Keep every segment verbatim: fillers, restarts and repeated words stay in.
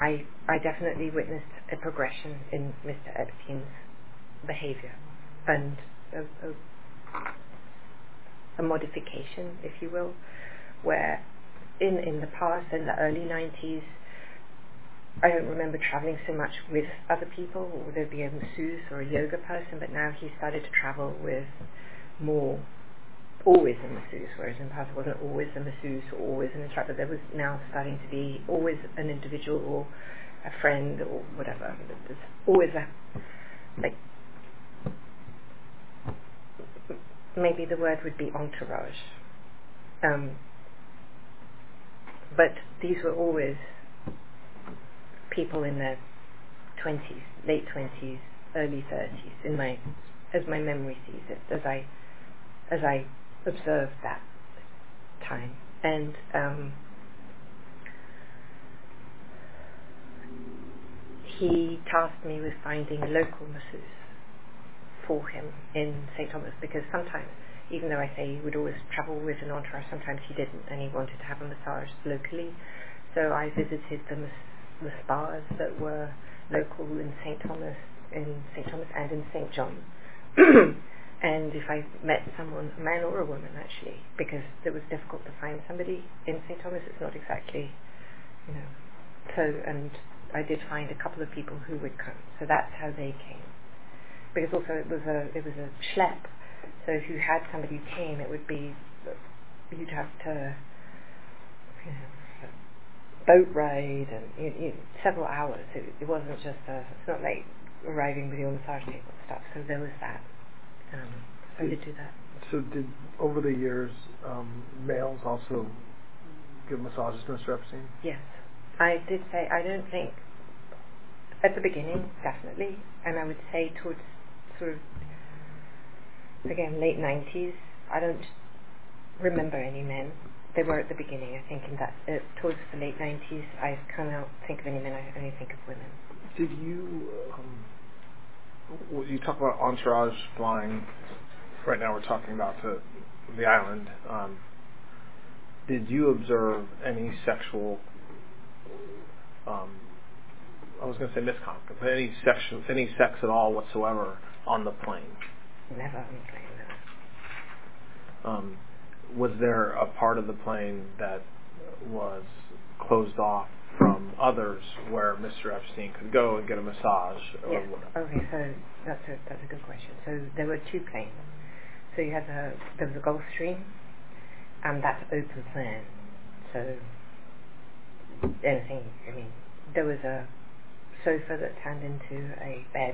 I, I definitely witnessed a progression in Mister Epstein's behavior and a, a, a modification, if you will, where in, in the past, in the early nineties, I don't remember traveling so much with other people, or there'd be a masseuse or a yoga person, but now he started to travel with more, always a masseuse, whereas in the past it wasn't always a masseuse or always an instructor. There was now starting to be always an individual or a friend or whatever. There's always a, like, maybe the word would be entourage. Um, but these were always people in their twenties, late twenties, early thirties, in my, as my memory sees it, as I, as I observed that time. And um, he tasked me with finding a local masseuse for him in Saint Thomas, because sometimes, even though I say he would always travel with an entourage, sometimes he didn't, and he wanted to have a massage locally. So I visited the, mas- the spas that were local in Saint Thomas, in Saint Thomas and in Saint John. And if I met someone, a man or a woman actually, because it was difficult to find somebody in Saint Thomas, it's not exactly, you know. So, and I did find a couple of people who would come. So that's how they came. Because also it was a it was a schlep. So if you had somebody who came, it would be, you'd have to, you know, boat ride and you, you, several hours. It, it wasn't just a, it's not like arriving with your massage table and stuff. So there was that. Um, so I did do that. So did, over the years, um, males also give massages to Mister Epstein? Yes. I did say, I don't think, at the beginning, definitely, and I would say towards sort of, again, late nineties, I don't remember any men. They were at the beginning, I think, in that, uh, towards the late nineties, I can't think of any men, I only think of women. Did you, um, well, you talk about entourage flying, right now we're talking about the, the island, um, did you observe any sexual, um, I was going to say misconduct, but any sexual, any sex at all whatsoever on the plane? Never on the plane, no. Um, was there a part of the plane that was closed off from others where Mister Epstein could go and get a massage? Or Yes. whatever? Okay, so that's a that's a good question. So there were two planes. So you had the there was a Gulfstream, and that's open plan. So anything, I mean, there was a sofa that turned into a bed,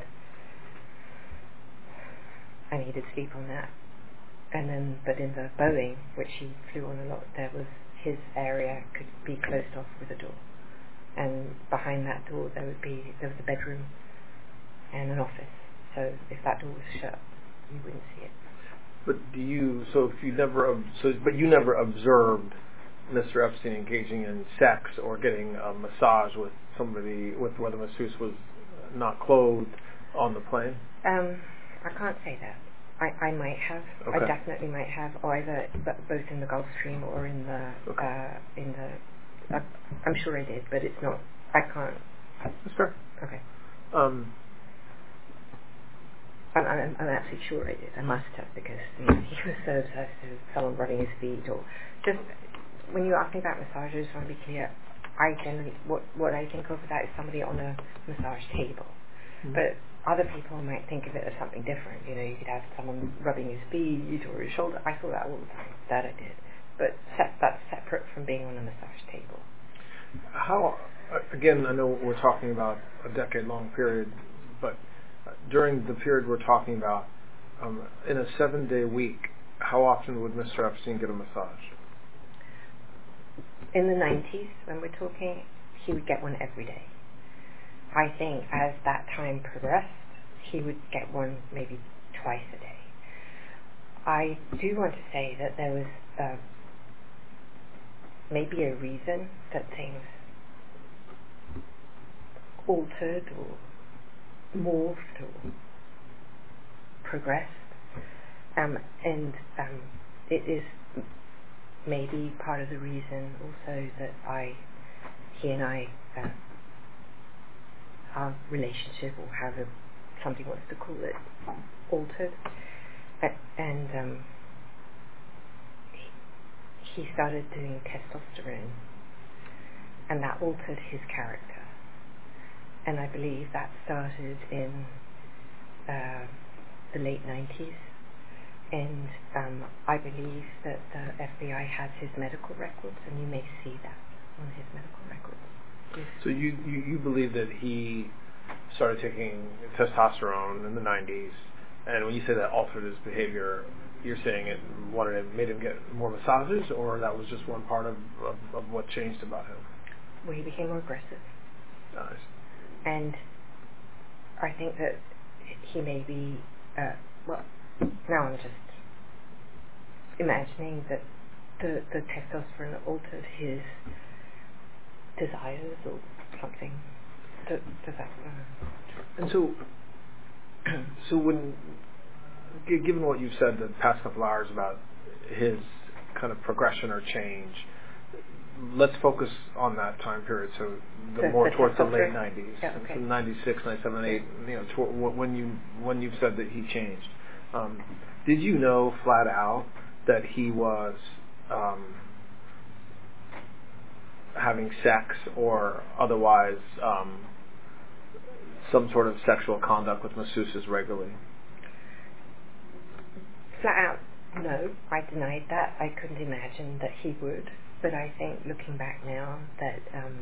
and he did sleep on that. And then, but in the Boeing, which he flew on a lot, there was his area could be closed off with a door, and behind that door there would be there was a bedroom and an office. So if that door was shut, you wouldn't see it. But do you? So if you never, ob- so but you never observed Mister Epstein engaging in sex or getting a massage with somebody, with where the masseuse was not clothed on the plane? Um, I can't say that. I, I might have. Okay. I definitely might have, either b- both in the Gulfstream or in the Okay. uh, in the. Uh, I'm sure I did, but it's not. I can't. That's fair. Okay. Um, I'm, I'm, I'm absolutely sure I did. I must have, because you know, he was so obsessed with someone rubbing his feet, or just when you ask me about massages, I want to be clear. I generally what what I think of that is somebody on a massage table, mm-hmm. but other people might think of it as something different. You know, you could have someone rubbing his feet or his shoulder. I saw that all the time. That I did, but se- that's separate from being on a massage table. How, again, I know we're talking about a decade-long period, but during the period we're talking about, um, in a seven-day week, how often would Mister Epstein get a massage? In the nineties, when we're talking, he would get one every day. I think as that time progressed, he would get one maybe twice a day. I do want to say that there was uh, maybe a reason that things altered or morphed or progressed, um, and um, it is maybe part of the reason also that I, he and I uh, our relationship, or however somebody wants to call it, altered. And um, he, he started doing testosterone, and that altered his character. And I believe that started in uh, the late nineties. And um, I believe that the F B I has his medical records, and you may see that on his medical records. Yes. So you, you, you believe that he started taking testosterone in the nineties, and when you say that altered his behavior, you're saying it wanted it made him get more massages, or that was just one part of, of, of what changed about him? Well, he became more aggressive. Nice. And I think that he may be, uh, well, now I'm just imagining that the, the testosterone altered his desires or something. Does, does that... Uh, and so, so when, g- given what you've said the past couple hours about his kind of progression or change, let's focus on that time period. So the the, more the towards the testosterone? late nineties, Yeah, okay. from ninety-six, ninety-seven, eight. You know, tw- when you when you've said that he changed, um, did you know flat out that he was um, having sex or otherwise um, some sort of sexual conduct with masseuses regularly? Flat out, no. I denied that. I couldn't imagine that he would. But I think, looking back now, that um,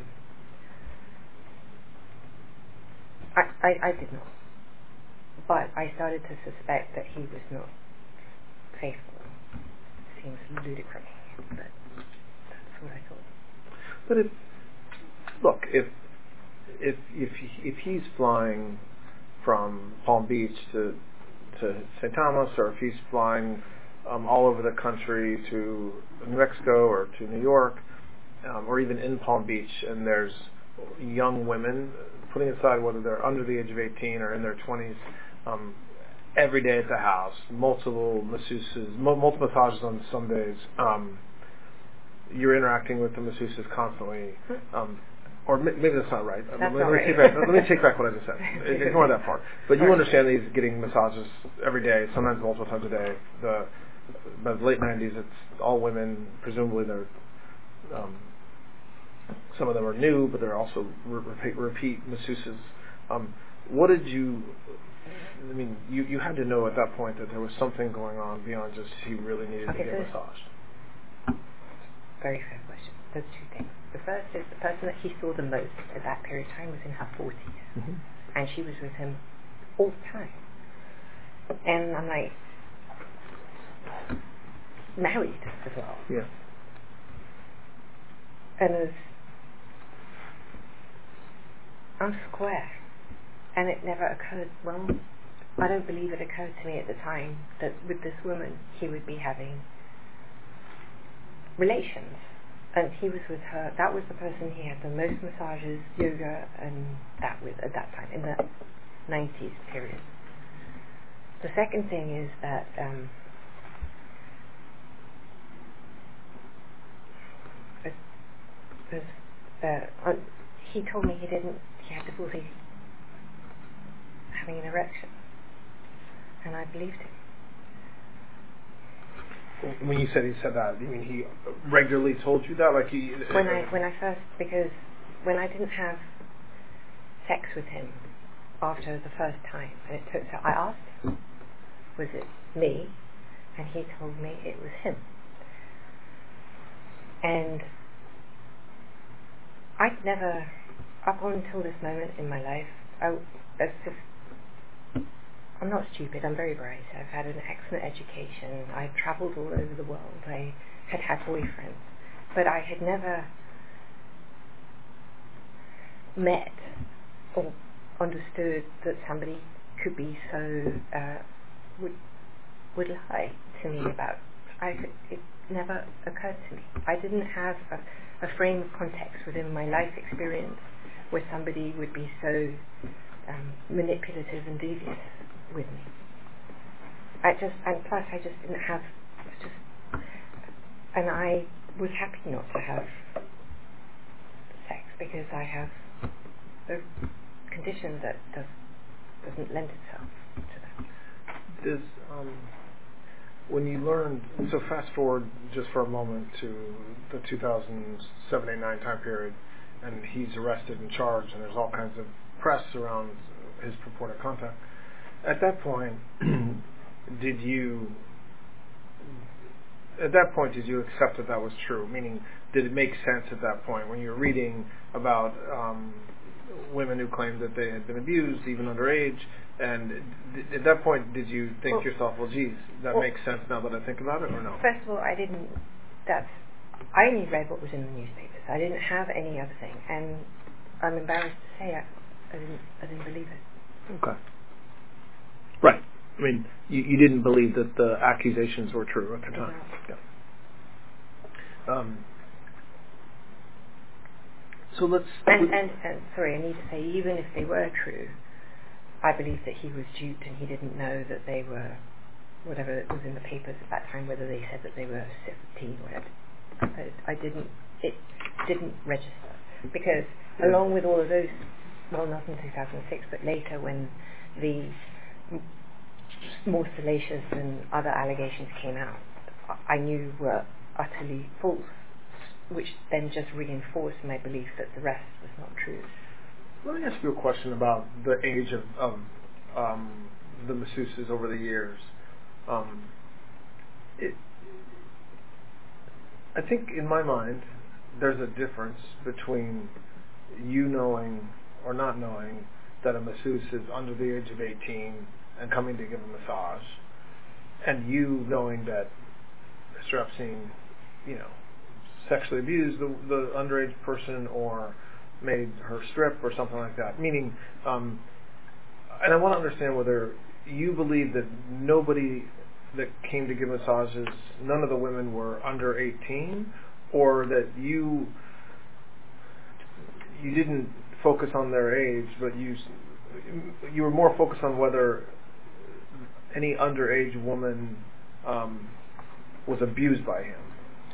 I, I, I did not. But I started to suspect that he was not faithful. Seems ludicrous, but that's what I thought. But if look, if if if if he's flying from Palm Beach to to Saint Thomas, or if he's flying um, all over the country to New Mexico or to New York, um, or even in Palm Beach, and there's young women, putting aside whether they're under the age of eighteen or in their twenties, um, every day at the house, multiple masseuses, mo- multiple massages on some days. Um, you're interacting with the masseuses constantly. Um, or maybe that's not right. That's let, not me right. Take back, let me take back what I just said. Ignore that part. But you understand that he's getting massages every day, sometimes multiple times a day. The, by the late nineties, it's all women. Presumably, they're um, some of them are new, but they're also re- repeat, repeat masseuses. Um, what did you? I mean, you, you had to know at that point that there was something going on beyond just he really needed Okay, to get so massaged. Very fair question. There's two things. The first is the person that he saw the most at that period of time was in her forties. Mm-hmm. And she was with him all the time. And I'm like, married as well. Yeah. And as I'm square. And it never occurred, well, I don't believe it occurred to me at the time that with this woman he would be having relations. And he was with her, that was the person he had the most massages, yoga, and that with at that time, in the nineties period. The second thing is that um, as, as, uh, uh, he told me he didn't, he had difficulty having an erection. And I believed him. When you said he said that, you mean he regularly told you that? Like he When I when I first, because when I didn't have sex with him after the first time, and it took, so I asked him, was it me? And he told me it was him. And I'd never, up until this moment in my life, I, as if, I'm not stupid, I'm very bright. I've had an excellent education. I've travelled all over the world. I had had boyfriends. But I had never met or understood that somebody could be so, uh, would, would lie to me about. I could, it never occurred to me. I didn't have a, a frame of context within my life experience where somebody would be so um, manipulative and devious with me. I just, and plus I just didn't have, it's just, and I was happy not to have sex because I have a condition that does, doesn't lend itself to that. Does, um, when you learned, so fast forward just for a moment to the two thousand seven, eight, nine time period, and he's arrested and charged, and there's all kinds of press around his purported contact. At that point, did you, at that point, did you accept that that was true? Meaning, did it make sense at that point when you were reading about um, women who claimed that they had been abused, even underage? And th- at that point, did you think well, to yourself, well, geez, that well, makes sense now that I think about it, or no? First of all, I didn't, that's, I only read what was in the newspapers. I didn't have any other thing, and I'm embarrassed to say I, I didn't, I didn't believe it. Okay. Right. I mean, you, you didn't believe that the accusations were true at the time. Exactly. Yeah. Um, so let's... And, and, and, sorry, I need to say, even if they were true, I believe that he was duped and he didn't know that they were, whatever was in the papers at that time, whether they said that they were seventeen or whatever. I, I didn't, it didn't register. Because yeah. along with all of those, well, not in two thousand six, but later when the m- more salacious and other allegations came out, I knew were utterly false, which then just reinforced my belief that the rest was not true. Let me ask you a question about the age of, of um, the masseuses over the years. Um, it, I think in my mind, there's a difference between you knowing or not knowing that a masseuse is under the age of eighteen and coming to give a massage, and you knowing that Mister Epstein, you know, sexually abused the, the underage person or made her strip or something like that. Meaning, um, and I want to understand whether you believe that nobody that came to give massages, none of the women were under eighteen, or that you you didn't focus on their age, but you you were more focused on whether any underage woman um, was abused by him.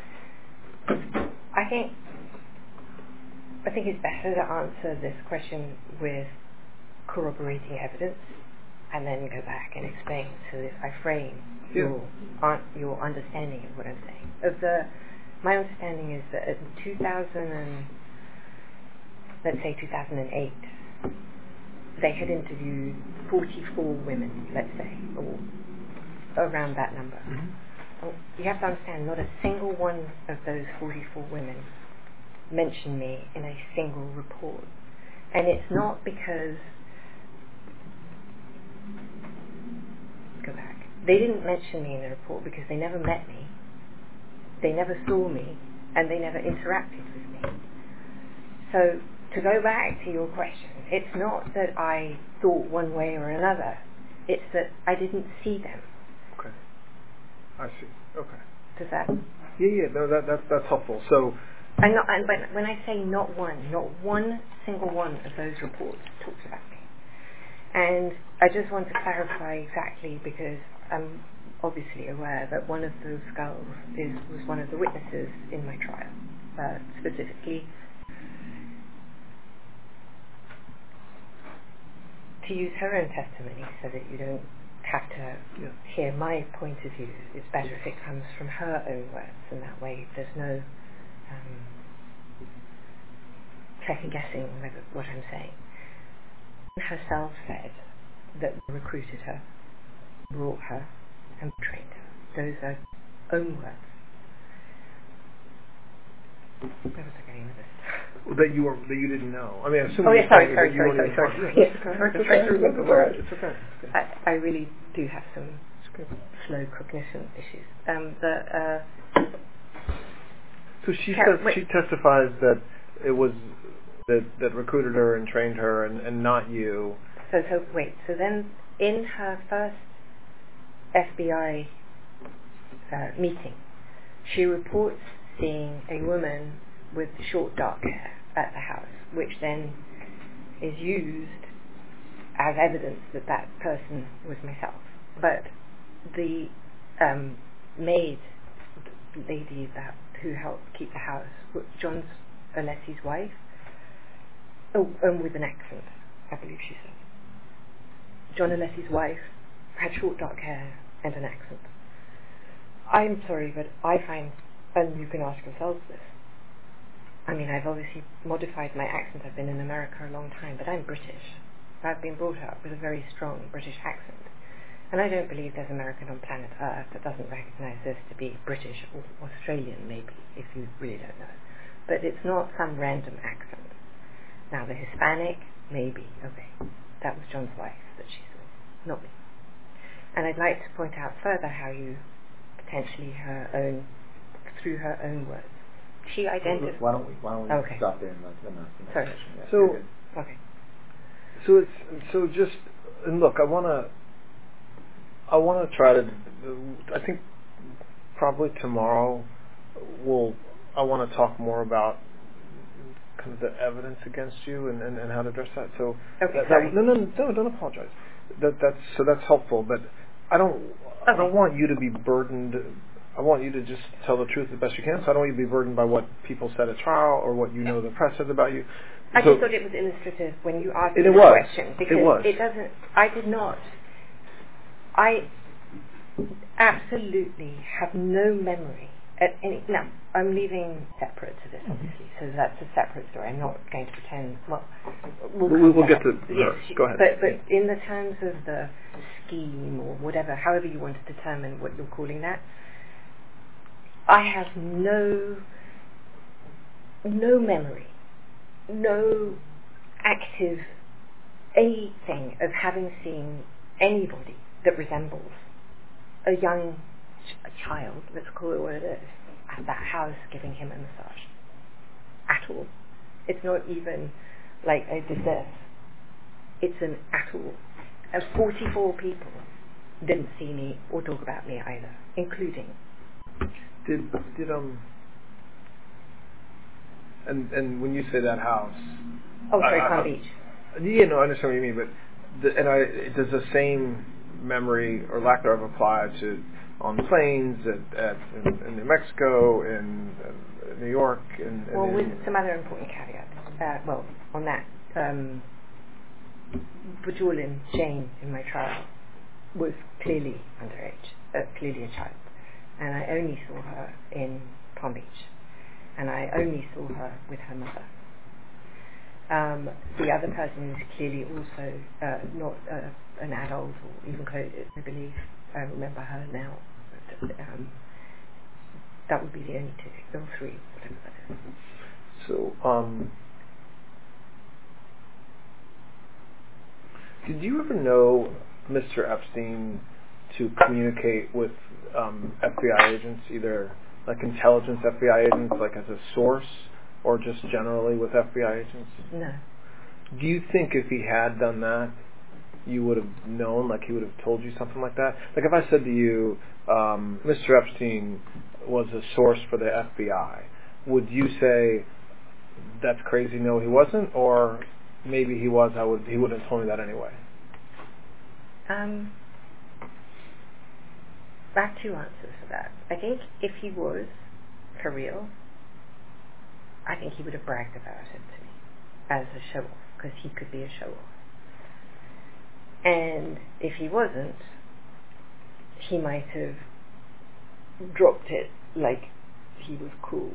I think I think it's better to answer this question with corroborating evidence and then go back and explain so that I frame yeah. your uh, your understanding of what I'm saying. Of the my understanding is that in two thousand and let's say two thousand eight, they had interviewed forty-four women, let's say, or around that number. Mm-hmm. Well, you have to understand, not a single one of those forty-four women mentioned me in a single report. And it's not because, go back, they didn't mention me in the report because they never met me, they never saw me, and they never interacted with me. So, to go back to your question, it's not that I thought one way or another, it's that I didn't see them. Okay. I see. Okay. Does that? Yeah, yeah. No, that that that's helpful. So, and, not, and when, when I say not one, not one single one of those reports talks about me. And I just want to clarify exactly because I'm obviously aware that one of those girls is was one of the witnesses in my trial, uh, specifically to use her own testimony so that you don't have to yeah. hear my point of view. It's better if it comes from her own words, and that way there's no um, second guessing whether, what I'm saying. Herself said that we recruited her, brought her, and trained her. Those are own words. Where was I going with this? That you were that you didn't know. I mean, I assume. Oh yeah, sorry, sorry, you sorry, sorry, sorry, sorry. Yes, I'm trying to remember where. It's okay. I, I really do have some slow cognition issues. Um, the, uh, so she Car- says she testifies that it was that that recruited her and trained her, and, and not you. So so wait. So then, in her first F B I uh, meeting, she reports seeing a woman with short dark hair at the house, which then is used as evidence that that person was myself. But the um, maid, the lady that who helped keep the house, was John Alessi's wife, oh, and with an accent, I believe she said. John Alessi's wife had short dark hair and an accent. I'm sorry, but I find, and you can ask yourselves this, I mean, I've obviously modified my accent. I've been in America a long time, but I'm British. I've been brought up with a very strong British accent. And I don't believe there's an American on planet Earth that doesn't recognise this to be British or Australian, maybe, if you really don't know. But it's not some random accent. Now, the Hispanic, maybe, okay. That was John's wife that she saw, not me. And I'd like to point out further how you, potentially her own, through her own words, she identified... Why don't we, why don't we okay. stop there and let the next Sorry. session? Yeah, so, okay. so it's, so just, and look, I want to, I want to try to, I think probably tomorrow we'll, I want to talk more about kind of the evidence against you and, and, and how to address that. So okay, that, sorry. That, no, no, no, don't apologize. That that's so that's helpful, but I don't okay. I don't want you to be burdened. I want you to just tell the truth the best you can. So I don't want you to be burdened by what people said at trial or what you know the press says about you. I so, just thought it was illustrative when you asked it, me it the was. question because it, was. it doesn't. I did not. I absolutely have no memory at any. Now I'm leaving separate to this, obviously, so that's a separate story. I'm not going to pretend. Well, we'll, we'll, we'll to get to yes, her. Go ahead. But but in the terms of the scheme or whatever, however you want to determine what you're calling that, I have no no memory, no active anything of having seen anybody that resembles a young ch- a child, let's call it what it is, at that house giving him a massage. At all. It's not even like I did this. It's an at all. And forty-four people didn't see me or talk about me either, including. Did did um and and when you say that house? Oh, sorry, I, Palm I, Beach. Yeah, no, I understand what you mean, but the, and I does the same memory or lack thereof apply to on planes at, at in, in New Mexico, in, in New York, and well, in, with some other important caveats. Uh, well, on that, um, Bajorlin Jane in my trial was clearly underage, uh, clearly a child, and I only saw her in Palm Beach, and I only saw her with her mother. Um, the other person is clearly also uh, not uh, an adult or even close, I believe. I remember her now. But, um, that would be the only two, or three, whatever that is. So, um, did you ever know Mister Epstein to communicate with um, F B I agents, either like intelligence F B I agents, like as a source, or just generally with F B I agents? No. Do you think if he had done that, you would have known, like he would have told you something like that? Like if I said to you, um, Mister Epstein was a source for the F B I, would you say, that's crazy, no he wasn't, or maybe he was, I would he would have told me that anyway? Um, I have two answers for that. I think if he was, for real, I think he would have bragged about it to me as a show-off, because he could be a show-off. And if he wasn't, he might have dropped it like he was cool.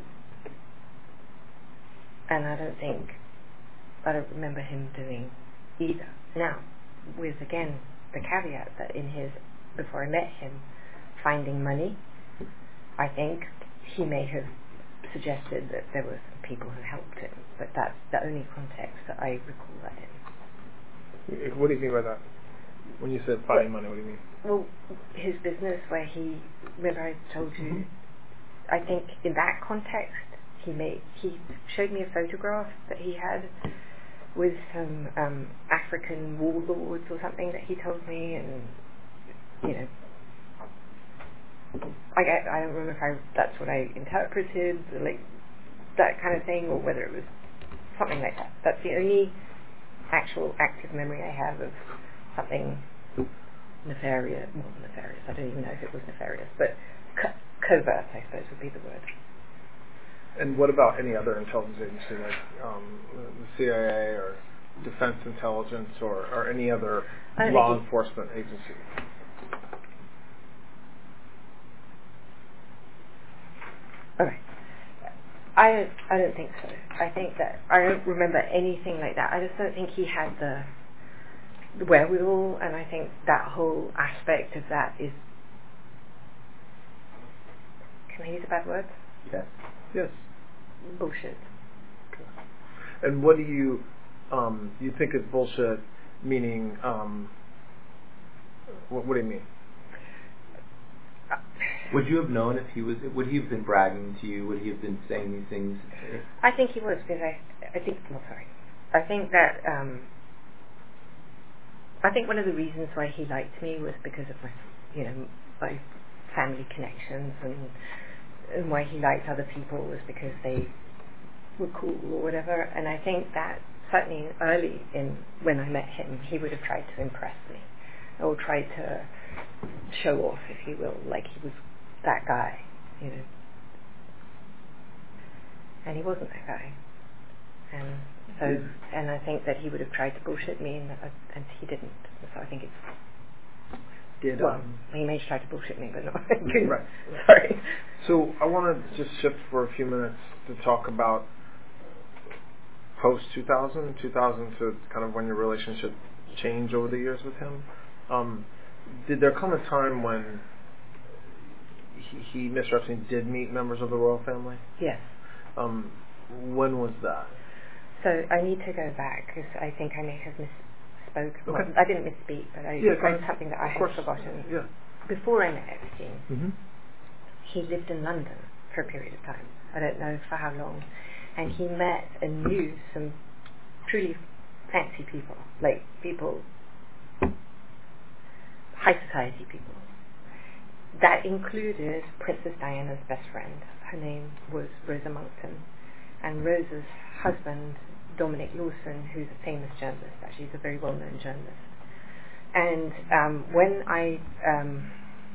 And I don't think, I don't remember him doing either. Now, with again the caveat that in his, before I met him, finding money, I think he may have suggested that there were some people who helped him, but that's the only context that I recall that in. What do you mean by that? When you said finding money, what do you mean? Well, his business where he, remember I told you, mm-hmm. I think in that context, he made, he showed me a photograph that he had with some um, African warlords or something that he told me, and, you know, I, I don't remember if I, that's what I interpreted, like, that kind of thing, or whether it was something like that. That's the only actual active memory I have of something nefarious, well, nefarious, I don't even know if it was nefarious, but co- covert, I suppose, would be the word. And what about any other intelligence agency, like um, the C I A or Defense Intelligence or, or any other I don't law think he- enforcement agency? All right. I I don't think so. I think that I don't remember anything like that. I just don't think he had the, the wherewithal, and I think that whole aspect of that is. Can I use a bad word? Yes. Yes. Bullshit. Okay. And what do you um, you think is bullshit? Meaning, um, what, what do you mean? Would you have known if he was? Would he have been bragging to you? Would he have been saying these things? I think he was because I, I think. Well, sorry. I think that um, I think one of the reasons why he liked me was because of my, you know, my family connections, and, and why he liked other people was because they were cool or whatever. And I think that certainly early in when I met him, he would have tried to impress me, or tried to show off, if you will, like he was that guy, you know. And he wasn't that guy. And so, and I think that he would have tried to bullshit me, and, uh, and he didn't. So I think it's Did well, um, he may have tried to bullshit me, but not. Right. right. Sorry. So I want to just shift for a few minutes to talk about post two thousand, two thousand to kind of when your relationship changed over the years with him. Um, did there come a time when he, he Mister Epstein did meet members of the royal family? Yes. Um, when was that? So I need to go back because I think I may have misspoke. Okay. Well, I didn't misspeak, but I Yeah, read something that I of had course. forgotten. Yeah. Before I met Epstein, Mm-hmm. he lived in London for a period of time. I don't know for how long. And he met and knew some truly fancy people, like people, high society people. That included Princess Diana's best friend. Her name was Rosa Monckton. And Rosa's husband, Dominic Lawson, who's a famous journalist, actually he's a very well-known journalist. And um, when I, um,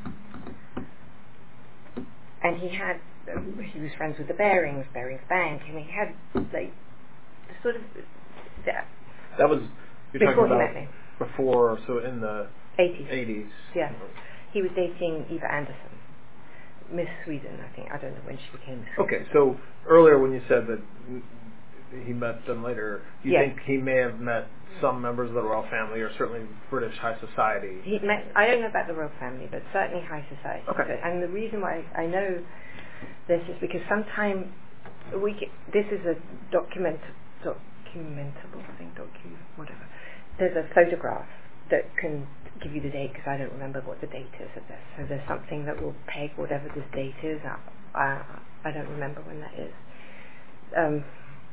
and he had, um, he was friends with the Barings, Barings Bank, and he had, like, sort of, that, That was, you're before talking he about met me, before, so in the eighties. eighties. Yes. He was dating Eva Anderson, Miss Sweden, I think. I don't know when she became Miss Sweden. Okay, so earlier when you said that he met them later, you Yes. think he may have met some members of the royal family, or certainly British high society? He met, I don't know about the royal family, but certainly high society. Okay. So, and the reason why I know this is because sometime we get, this is a document documentable thing, docu whatever. There's a photograph that can give you the date because I don't remember what the date is of this. So there's something that will peg whatever this date is. I, I, I don't remember when that is. Um,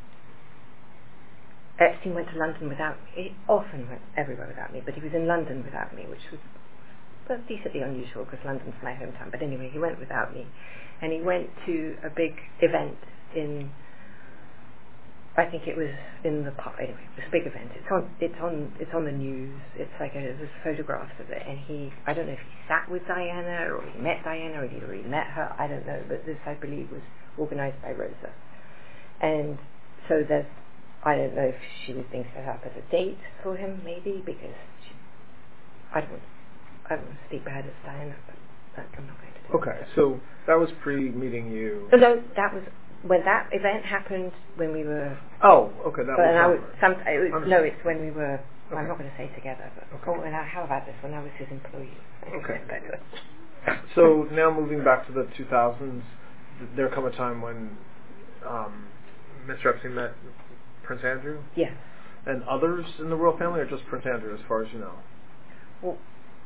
Epstein went to London without me. He often went everywhere without me, but he was in London without me, which was well, decently unusual because London's my hometown. But anyway, he went without me, and he went to a big event in. I think it was in the park. Anyway, it was a big event. It's on. It's on. It's on the news. It's like a, there's photographs of it, and he. I don't know if he sat with Diana or he met Diana or he already met her. I don't know, but this I believe was organised by Rosa, and so there's. I don't know if she was being set up as a date for him, maybe because she, I don't. I don't want to speak bad of Diana, but, but I'm not going to do Okay, that. so that was pre-meeting you. No, that was when that event happened when we were. Oh, okay, that But was. I was, November. some, it was no, it's when we were. Well, I'm Okay. not going to say together, but Okay. oh, and I, how about this? When I was his employee. Okay. So now moving back to the two thousands, there come a time when um, Mister Epstein met Prince Andrew? Yes. And others in the royal family, or just Prince Andrew, as far as you know? Well,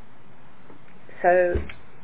so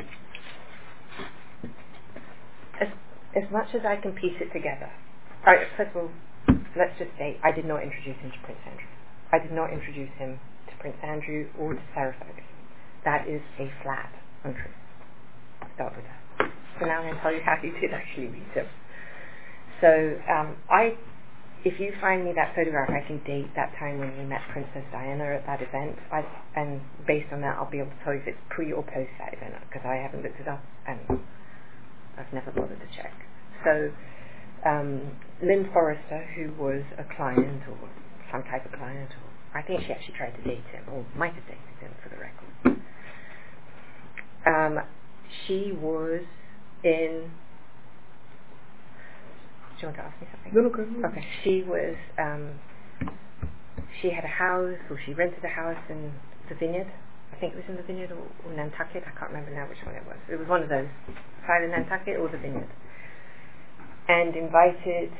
as as much as I can piece it together, all right, first of all, let's just say I did not introduce him to Prince Andrew. I did not introduce him to Prince Andrew or to Sarah Ferguson. That is a flat untruth. I'll start with that. So now I'm going to tell you how he did actually meet him. So um, I, if you find me that photograph, I can date that time when he met Princess Diana at that event. I, and based on that, I'll be able to tell you if it's pre or post that event, because I haven't looked it up and I've never bothered to check. So um, Lynn Forrester, who was a client or some type of client or I think she actually tried to date him, or might have dated him for the record. Um, she was in... Do you want to ask me something? No, no, go ahead. Okay. She was... Um, she had a house, or she rented a house in the Vineyard. I think it was in the Vineyard or, or Nantucket. I can't remember now which one it was. It was one of those. Either Nantucket or the Vineyard. And invited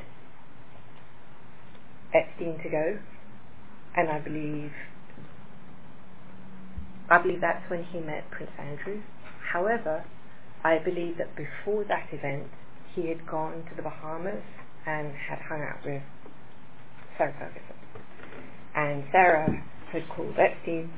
Epstein to go. And I believe... I believe that's when he met Prince Andrew. However, I believe that before that event, he had gone to the Bahamas and had hung out with Sarah Ferguson. And Sarah had called Epstein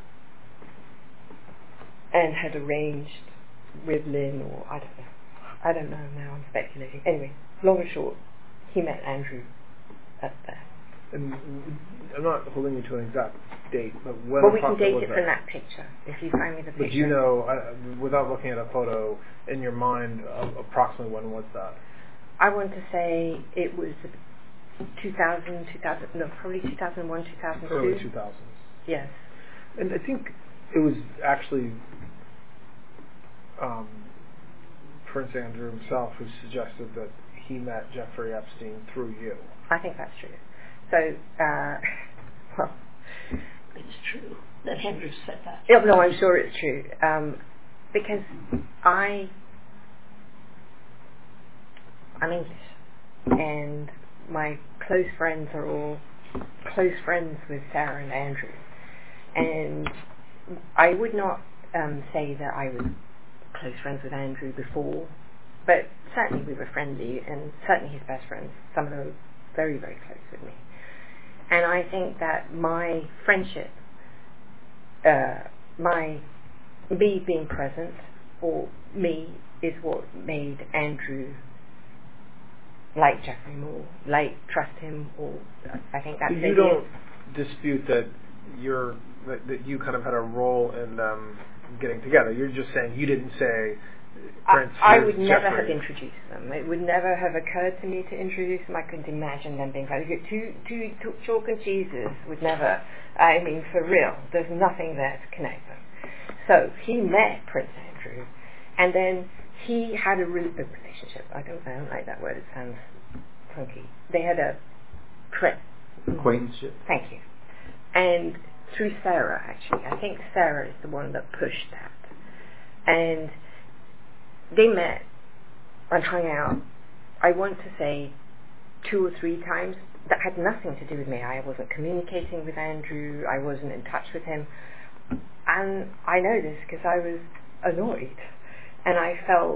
and had arranged with Lynn, or I don't know. I don't know now, I'm speculating. Anyway, long and short, he met Andrew at there. And I'm not holding you to an exact date, but when well, we can approximately date was it that? from that picture, if you find me the picture. But you know, uh, without looking at a photo, in your mind, uh, approximately when was that? I want to say it was two thousand, two thousand, no, probably two thousand one, two thousand two. Early two thousands. Yes. And I think it was actually um, Prince Andrew himself who suggested that he met Jeffrey Epstein through you. I think that's true. So, uh, well, It's true that Andrew said that. yeah, no, I'm sure it's true. Um, because I, I'm English, and my close friends are all close friends with Sarah and Andrew. And I would not um, say that I was close friends with Andrew before, but certainly we were friendly, and certainly his best friends, some of them were very, very close with me. And I think that my friendship, uh, my me being present, or me, is what made Andrew like Jeffrey more, like trust him, or I think that's So you it. don't dispute that you're that, that you kind of had a role in them getting together. You're just saying you didn't say Prince. I, I would Jeffrey. never have introduced them. It would never have occurred to me to introduce them. I couldn't imagine them being like two, two, two chalk and cheeses. Would never. I mean, for real, there's nothing there to connect them. So he met Prince Andrew, and then he had a, re- a relationship. I don't, I don't like that word. It sounds funky. They had a pre- Acquaintanceship. Thank you. And through Sarah, actually, I think Sarah is the one that pushed that. And they met and hung out, I want to say, two or three times. That had nothing to do with me. I wasn't communicating with Andrew. I wasn't in touch with him. And I know this because I was annoyed. And I felt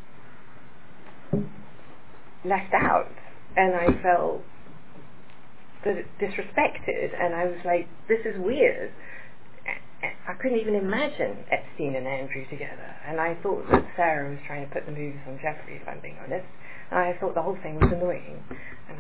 left out. And I felt disrespected. And I was like, this is weird. I couldn't even imagine Epstein and Andrew together. And I thought that Sarah was trying to put the moves on Jeffrey, if I'm being honest. And I thought the whole thing was annoying. And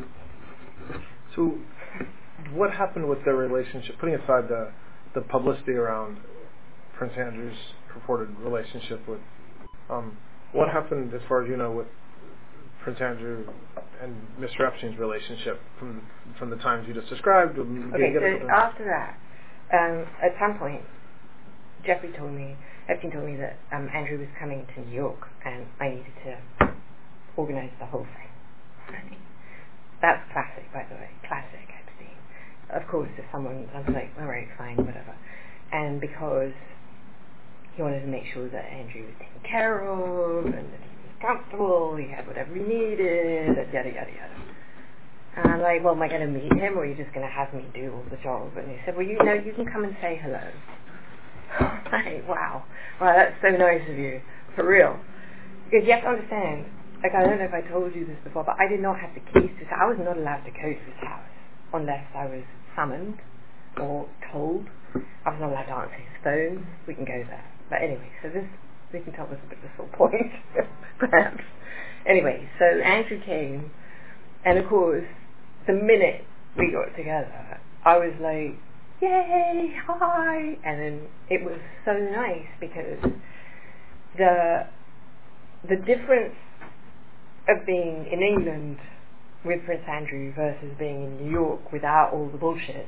so what happened with their relationship, putting aside the, the publicity around Prince Andrew's purported relationship with, um, what happened, as far as you know, with Prince Andrew and Mister Epstein's relationship from from the times you just described? Okay, so after that, um, at some point, Jeffrey told me, Epstein told me that um, Andrew was coming to New York and I needed to organize the whole thing. Right? That's classic, by the way, classic Epstein. Of course, if someone, I was like, all right, fine, whatever. And because he wanted to make sure that Andrew was taken care of and that he was comfortable, he had whatever he needed, and yada, yada, yada. And I'm like, well, am I going to meet him, or are you just going to have me do all the job? And he said, well, you know, you can come and say hello. Like, wow. Wow, that's so nice of you. For real. Because you have to understand, like, I don't know if I told you this before, but I did not have the keys to his house. I was not allowed to go to his house unless I was summoned or told. I was not allowed to answer his phone. We can go there. But anyway, so this, we can tell this a bit of a sore point, perhaps. Anyway, so Andrew came, and of course, the minute we got together, I was like, yay, hi! And then it was so nice because the the difference of being in England with Prince Andrew versus being in New York without all the bullshit,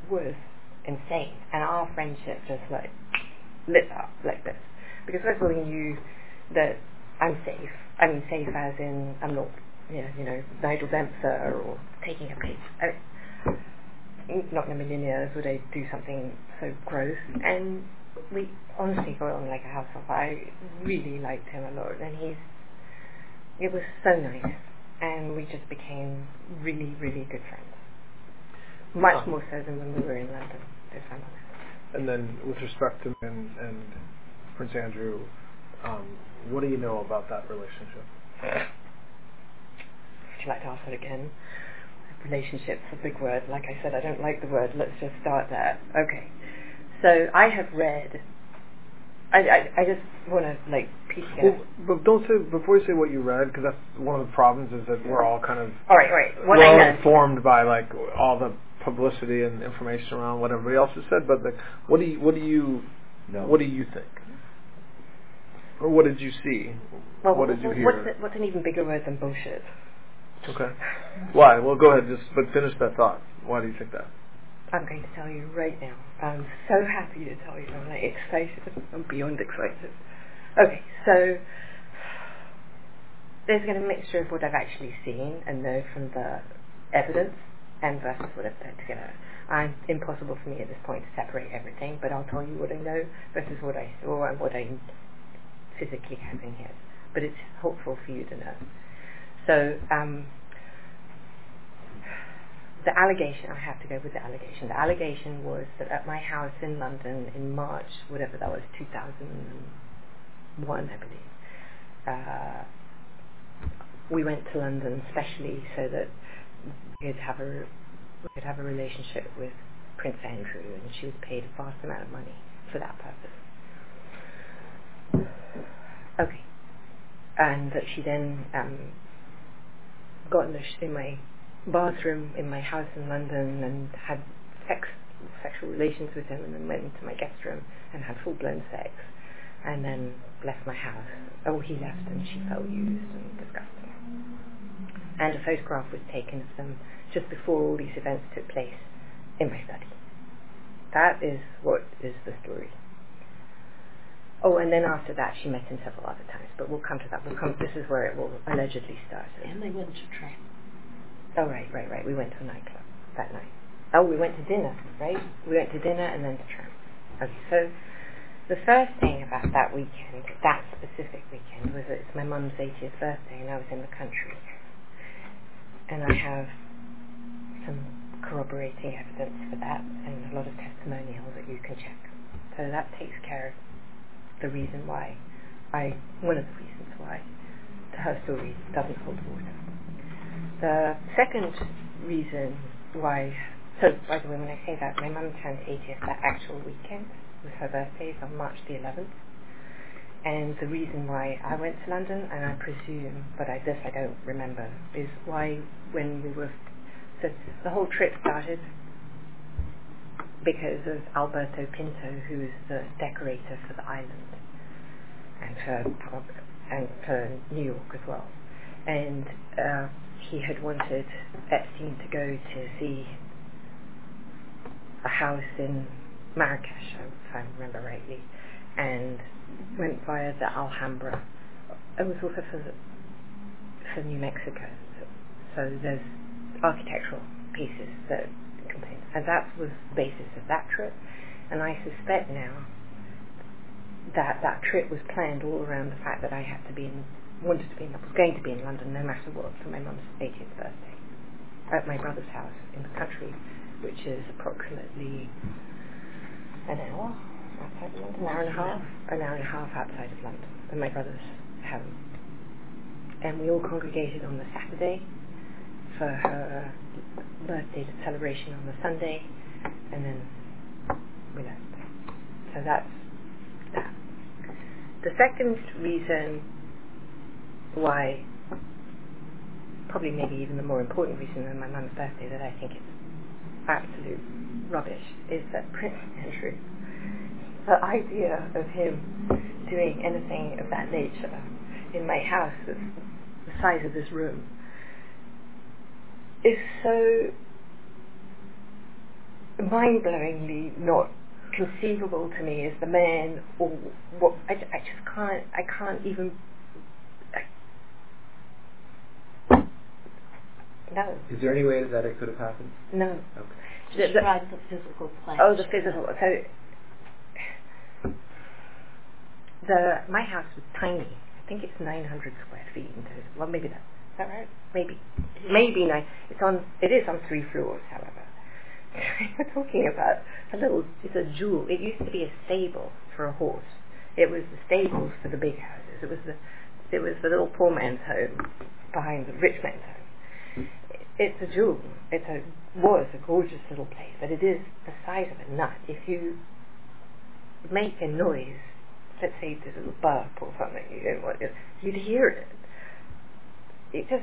was insane, and our friendship just like lit up like this. Because first of all, he knew that I'm safe. I mean, safe as in I'm not, you know, you know Nigel Dempster or taking a piece. I, not in a million years would I do something so gross. And we honestly got on like a house on fire. I really liked him a lot, and he's. It was so nice, and we just became really, really good friends. Much more so than when we were in London, if I'm honest. And then, with respect to and, and Prince Andrew, um, what do you know about that relationship? Would you like to ask that again? Relationship's a big word. Like I said, I don't like the word. Let's just start there. Okay. So I have read. I, I, I just want to like piece together. Well, but don't say before you say what you read, because that's one of the problems is that we're all kind of all right, all right. What we're I all know. informed by like all the publicity and information around what everybody else has said. But like, what do you what do you No. what do you think, or what did you see? Well, what did you hear? What's, it, what's an even bigger word than bullshit? Okay. Why? Well, go ahead. Just but finish that thought. Why do you think that? I'm going to tell you right now. I'm so happy to tell you. I'm like excited. I'm beyond excited. Okay, so there's going to be a mixture of what I've actually seen and know from the evidence and versus what I've put together. And impossible for me at this point to separate everything, but I'll tell you what I know versus what I saw and what I physically have in here. But it's helpful for you to know. So, um, the allegation, I have to go with the allegation. The allegation was that at my house in London in March, whatever that was, two thousand one, I believe, uh, we went to London specially so that we could have a we could have a relationship with Prince Andrew, and she was paid a vast amount of money for that purpose. Okay, and that she then um, got in, the sh- in my bathroom in my house in London and had sex, sexual relations with him, and then went into my guest room and had full-blown sex, and then left my house. Oh, he left, and she felt used and disgusting. And a photograph was taken of them just before all these events took place in my study. That is what is the story. Oh, and then after that, she met him several other times, but we'll come to that. We'll come. This is where it will allegedly start. And they went to train. Oh, right, right, right. We went to a nightclub that night. Oh, we went to dinner, right? We went to dinner and then to tram. Okay, so the first thing about that weekend, that specific weekend, was that it's my mum's eightieth birthday and I was in the country. And I have some corroborating evidence for that and a lot of testimonials that you can check. So that takes care of the reason why I, one of the reasons why her story doesn't hold water. The second reason why, so by the way, when I say that, my mum turned eightieth that actual weekend with her birthday on March the eleventh, and the reason why I went to London, and I presume, but I, this I don't remember, is why when we were, so the whole trip started because of Alberto Pinto, who is the decorator for the island, and for, and for New York as well, and uh, he had wanted Epstein to go to see a house in Marrakesh, if I remember rightly, and went via the Alhambra. It was also for, for New Mexico, so, so there's architectural pieces that contain, and that was the basis of that trip. And I suspect now that that trip was planned all around the fact that I had to be in wanted to be in, was going to be in London no matter what for my mum's eightieth birthday at my brother's house in the country, which is approximately an hour outside of London, an hour and a half, an hour and a half outside of London, at my brother's home. And we all congregated on the Saturday for her birthday celebration on the Sunday, and then we left. So that's that. The second reason why, probably maybe even the more important reason than my mum's birthday, that I think it's absolute rubbish, is that Prince Andrew, the idea of him doing anything of that nature in my house that's the size of this room is so mind-blowingly not conceivable to me is the man, or what I, I just can't I can't even I, no. Is there any way that it could have happened? No. Okay. The, the, Describe the physical plane. oh, the physical. So the my house was tiny. I think it's nine hundred square feet in total. Well, maybe that. Is that right? Maybe. Maybe nine. It's on. It is on three floors, however. We're talking about a little. It's a jewel. It used to be a stable for a horse. It was the stables for the big houses. It was the. It was the little poor man's home behind the rich man's home. It's a jewel. It's a was a gorgeous little place, but it is the size of a nut. If you make a noise, let's say there's a little burp or something, you don't want it, you'd hear it. It just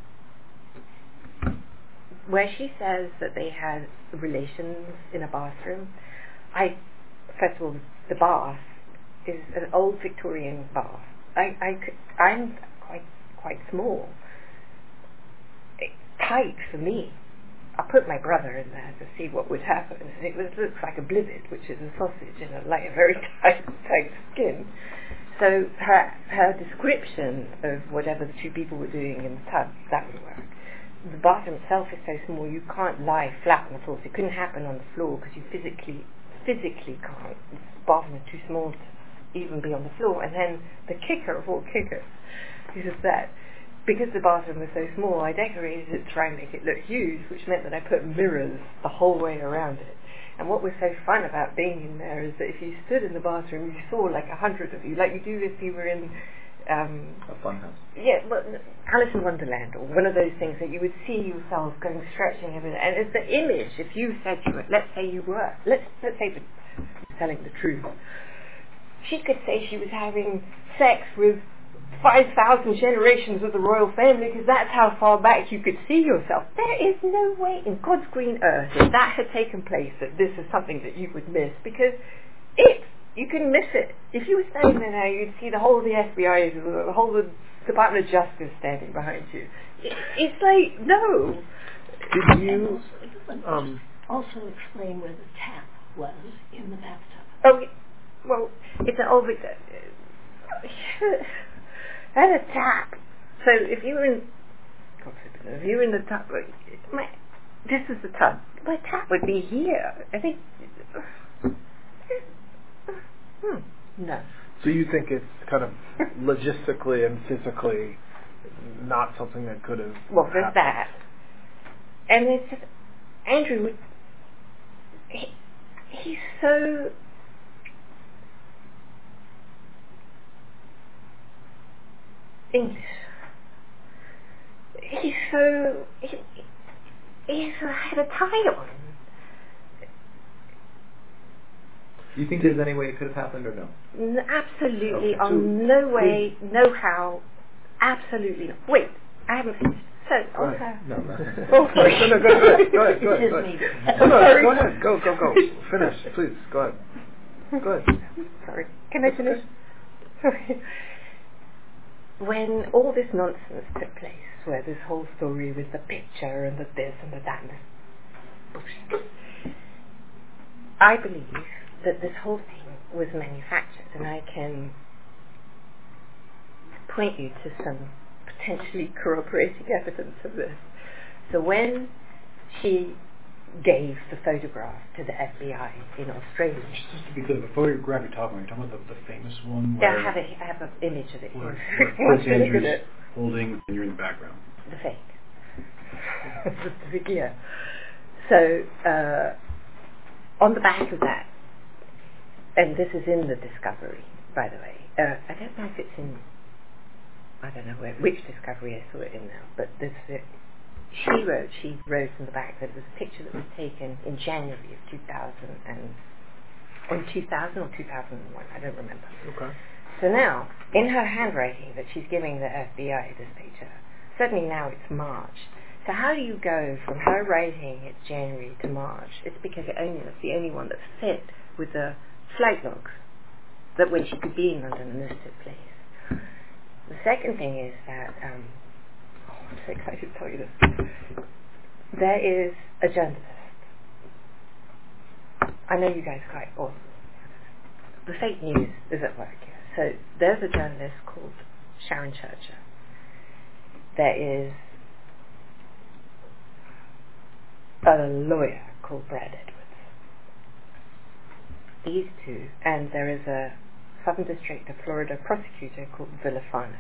where she says that they had relations in a bathroom. I first of all, the bath is an old Victorian bath. I I could, I'm quite quite small. It's tight for me. I put my brother in there to see what would happen, and it was, looks like a blizzard, which is a sausage in a, like a very tight, tight skin. So her her description of whatever the two people were doing in the tub, that would work. The bathroom itself is so small you can't lie flat on the floor. So it couldn't happen on the floor because you physically physically can't. The bathroom is too small to even be on the floor. And then the kicker of all kickers is that because the bathroom was so small, I decorated it to try and make it look huge, which meant that I put mirrors the whole way around it. And what was so fun about being in there is that if you stood in the bathroom, you saw like a hundred of you, like you do if you were in um, a fun house. Yeah, well, Alice in Wonderland, or one of those things that you would see yourself going stretching everything. And it's the image. If you said you were, let's say you were, let's let's say the, telling the truth, she could say she was having sex with five thousand generations of the royal family because that's how far back you could see yourself. There is no way in God's green earth if that had taken place that this is something that you would miss, because it, you can miss it. If you were standing there now, you'd see the whole of the F B I, the whole of the Department of Justice standing behind you. It, it's like, no. Did you um, also explain where the tap was in the bathtub? Oh, well, it's an old... Uh, and a tap. So if you were in, if you were in the tub, my, this is the tub. My tap would be here. I think. Hmm. No. So you think it's kind of logistically and physically not something that could have. Well, there's happened. that, and it's just Andrew. He, he's so. English. He's so he, he's had a tie on. Do you think there's any way it could have happened or no? N- absolutely, Okay. on So, no way, no how, absolutely not. Wait, I haven't finished. So, Go on ahead. her. No, no. Oh, sorry. No, no, go ahead. Go ahead. Go ahead. It's Go his ahead. meeting. No, no, go ahead. Go, go, go. Finish, please. Go ahead. Go ahead. Sorry, can I finish? Sorry. When all this nonsense took place, where this whole story with the picture and the this and the that and the bullshit, I believe that this whole thing was manufactured, and I can point you to some potentially corroborating evidence of this. So when she gave the photograph to the F B I in Australia. Just to be clear, the photograph you're talking about, you're talking about the, the famous one Yeah, where, I have a, I have an image of it where, here. where Prince Look at Andrew's it. holding and you're in the background. The fake. Yeah. So, uh, on the back of that, and this is in the Discovery, by the way. Uh, I don't know if it's in, I don't know where, which Discovery I saw it in now, but this, it, she wrote, she wrote in the back that it was a picture that was taken in January of two thousand and, or two thousand or two thousand one, I don't remember. Okay. So now, in her handwriting that she's giving the F B I this picture, suddenly now it's March. So how do you go from her writing it's January to March? It's because it only, it's the only one that fit with the flight logs, that when she could be in London and this took place. The second thing is that, um, oh, I'm so excited to tell you this. There is a journalist I know you guys quite, or the fake news is at work here. So there's a journalist called Sharon Churcher. There is a lawyer called Brad Edwards. These two, and there is a Southern District of Florida prosecutor called Villafana.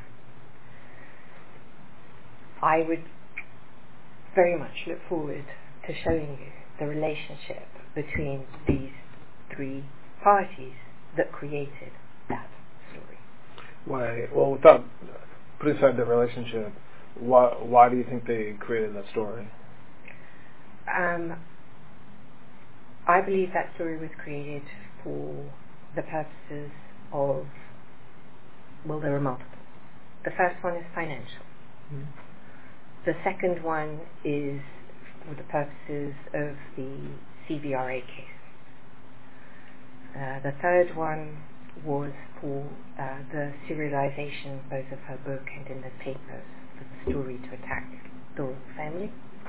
I would very much look forward to showing you the relationship between these three parties that created that story. Why? Well, without putting aside the relationship, why why do you think they created that story? Um, I believe that story was created for the purposes of, well, there are multiple. The first one is financial. Mm-hmm. The second one is for the purposes of the C V R A case. Uh, the third one was for uh, the serialization both of her book and in the papers for the story to attack the royal family.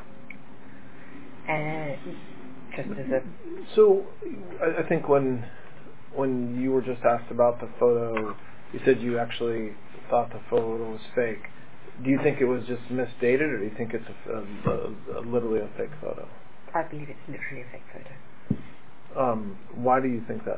And just as a... So, I, I think when when you were just asked about the photo, you said you actually thought the photo was fake. Do you think it was just misdated, or do you think it's a, a, a, a literally a fake photo? I believe it's literally a fake photo. Um, why do you think that?